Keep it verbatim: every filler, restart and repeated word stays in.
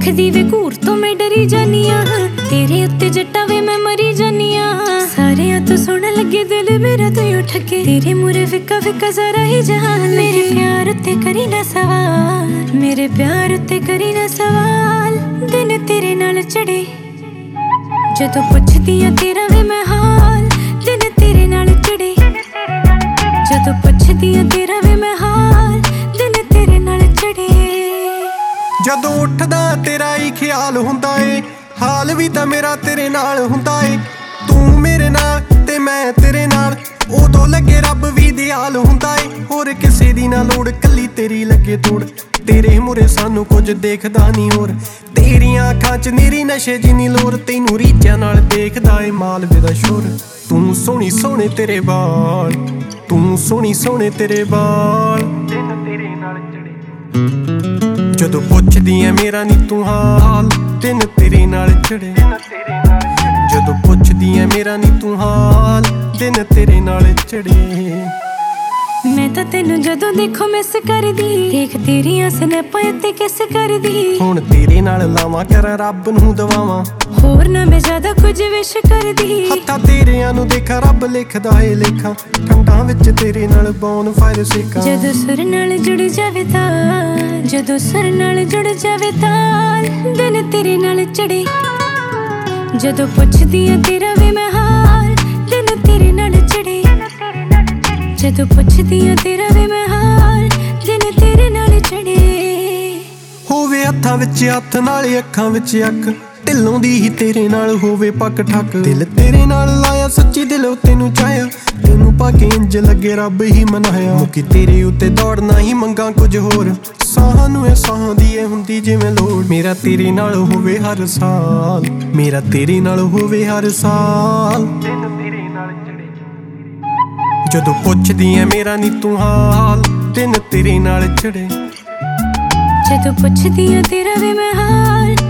ਦੀ ਵੇ ਘੂਰ ਤੋਂ ਮੈਂ ਡਰੀ ਜਾਨੀ ਆ, ਤੇਰੇ ਉੱਤੇ ਜੱਟਾ ਵੇ ਮੈਂ ਮਰੀ ਜਾਨੀ ਆ। ਸਾਰਿਆਂ ਤੋਂ ਸੋਹਣਾ ਲੱਗੇ ਦਿਲ ਮੇਰਾ ਤੂੰ ਉੱਠ ਕੇ, ਤੇਰੇ ਮੂਰੇ ਫਿੱਕਾ ਫਿੱਕਾ ਜ਼ਰਾ ਹੀ ਜਹਾਨ। ਮੇਰੇ ਪਿਆਰ ਉੱਤੇ ਕਰੀ ਨਾ ਸਵਾਲ, ਮੇਰੇ ਪਿਆਰ ਉੱਤੇ ਕਰੀ ਨਾ ਸਵਾਲ। ਦਿਨ ਤੇਰੇ ਨਾਲ ਚੜੇ ਜਦੋਂ ਪੁੱਛਦੀ ਆ ਤੇਰਾ ਵੇ ਮੈਂ ਹਾਲ, ਦਿਨ ਤੇਰੇ ਨਾਲ ਚੜੇ ਜਦੋਂ ਪੁੱਛਦੀ ਆ ਤੇਰਾ ਵੇ ਮੈਂ ਹਾਲ, ਦਿਨ ਤੇਰੇ ਨਾਲ ਚੜੇ। ਜਦੋਂ ਉੱਠਦਾ ਤੇਰਾ ਹੀ ਖਿਆਲ ਹੁੰਦਾ ਏ, ਹਾਲ ਵੀ ਤਾਂ ਮੇਰਾ ਤੇਰੇ ਨਾਲ ਹੁੰਦਾ ਏ। ਤੂੰ ਮੇਰੇ ਨਾਲ ਤੇ ਮੈਂ ਤੇਰੇ ਨਾਲ, ਉਦੋਂ ਲੱਗੇ ਰੱਬ ਵੀ ਦਿਆਲ ਹੁੰਦਾ ਏ। ਹੋਰ ਕਿਸੇ ਦੀ ਨਾ ਲੋੜ, ਕੱਲੀ ਤੇਰੀ ਲੱਗੇ ਤੋੜ। ਤੇਰੇ ਮੂਰੇ ਸਾਨੂੰ ਕੁਝ ਦੇਖਦਾ ਨਹੀਂ ਹੋਰ, ਤੇਰੀਆਂ ਅੱਖਾਂ ਚ ਨੀਰੀ ਨਸ਼ੇ ਜਿੰਨੀ ਲੋਰ। ਤੈਨੂੰ ਰੀਝਾਂ ਨਾਲ ਦੇਖਦਾ ਏ ਮਾਲਵੇ ਦਾ ਸ਼ੋਰ। ਤੂੰ ਸੋਹਣੀ ਸੋਹਣੇ ਤੇਰੇ ਬਾਲ, ਤੂੰ ਸੋਹਣੀ ਸੋਹਣੇ ਤੇਰੇ ਬਾਲ। ਦਿਨ ਤੇਰੇ ਨਾਲ ਚੜੇ ਜਦੋਂ ਪੁੱਛਦੀ ਐ ਮੇਰਾ ਨੀ ਤੂੰ ਹਾਲ, ਦਿਨ ਤੇਰੇ ਨਾਲ ਚੜੇ ਜਦੋਂ ਪੁੱਛਦੀ ਐ ਮੇਰਾ ਨੀ ਤੂੰ ਹਾਲ, ਦਿਨ ਤੇਰੇ ਨਾਲ ਚੜੇ। ਮੈਂ ਤਾਂ ਤੈਨੂੰ ਜਦੋਂ ਦੇਖੋ ਮਿਸ ਕਰਦੀ, ਦੇਖ ਤੇਰੀਆਂ ਸਨੈਪਾਂ ਉੱਤੇ ਕਿਸ ਕਰਦੀ। ਹੁਣ ਤੇਰੇ ਨਾਲ ਲਾਵਾਂ ਕਰਾਂ ਰੱਬ ਨੂੰ ਦਵਾਵਾਂ, ਹੋਰ ਨਾ ਮੈਂ ਜ਼ਿਆਦਾ ਕੁਝ ਵਿਸ਼ ਕਰਦੀ। ਹੱਥਾਂ ਤੇਰਿਆਂ ਨੂੰ ਦੇਖਾ ਰੱਬ ਲਿਖਦਾ ਏ ਲੇਖਾਂ, ਠੰਡਾਂ ਵਿੱਚ ਤੇਰੇ ਨਾਲ ਬੌਨ ਫਾਇਰ ਸੇਕਾਂ। ਜਦੋਂ ਸੁਰ ਨਾਲ ਜੁੜ ਜਾਵੇ ਤਾਲ, ਜਦੋਂ ਸੁਰ ਨਾਲ ਜੁੜ ਜਾਵੇ ਤਾਲ, ਦਿਨ ਤੇਰੇ ਨਾਲ ਚੜੇ ਜਦੋਂ ਪੁੱਛਦੀ ਆ ਤੇਰਾ ਵੇ ਮੈਂ ਹਾਲ, ਦਿਨ ਤੇਰੇ ਨਾਲ ਚੜੇ ਜਦੋਂ ਪੁੱਛਦੀ ਆ ਤੇਰਾ ਵੇ ਮੈਂ ਹਾਲ, ਦਿਨ ਤੇਰੇ ਨਾਲ ਚੜੇ। ਹੋਵੇ ਹੱਥਾਂ ਵਿੱਚ ਹੱਥ ਨਾਲੇ ਅੱਖਾਂ ਵਿੱਚ ਅੱਖ, ਢਿੱਲੋਂ ਦੀ ਹੀ ਤੇਰੇ ਨਾਲ ਹੋਵੇ ਪੱਕ ਠੱਕ। ਦਿਲ ਤੇਰੇ ਨਾਲ ਲਾਇਆ ਸੱਚੀ ਦਿਲੋਂ ਤੈਨੂੰ ਚਾਹਿਆ, ਤੈਨੂੰ ਪਾ ਕੇ ਇੰਜ ਲੱਗੇ ਰੱਬ ਹੀ ਮਨਾਇਆ। ਮੁਕੀ ਤੇਰੇ ਉੱਤੇ ਦੌੜਨਾ ਹੀ ਮੰਗਾਂ ਕੁਝ ਹੋਰ, ਸਾਹਾਂ ਨੂੰ ਇਹ ਸਾਹਾਂ ਦੀ ਏ ਹੁੰਦੀ ਜਿਵੇਂ ਲੋੜ। ਮੇਰਾ ਤੇਰੇ ਨਾਲ ਹੋਵੇ ਹਰ ਸਾਲ, ਮੇਰਾ ਤੇਰੇ ਨਾਲ ਹੋਵੇ ਹਰ ਸਾਲ। ਦਿਨ ਤੇਰੇ ਨਾਲ ਚੜੇ ਜਦੋਂ ਪੁੱਛਦੀ ਐ ਮੇਰਾ ਨੀ ਤੂੰ ਹਾਲ, ਦਿਨ ਤੇਰੇ ਨਾਲ ਚੜੇ ਜਦੋਂ ਪੁੱਛਦੀ ਆ ਤੇਰਾ ਵੇ ਮੈਂ ਹਾਲ,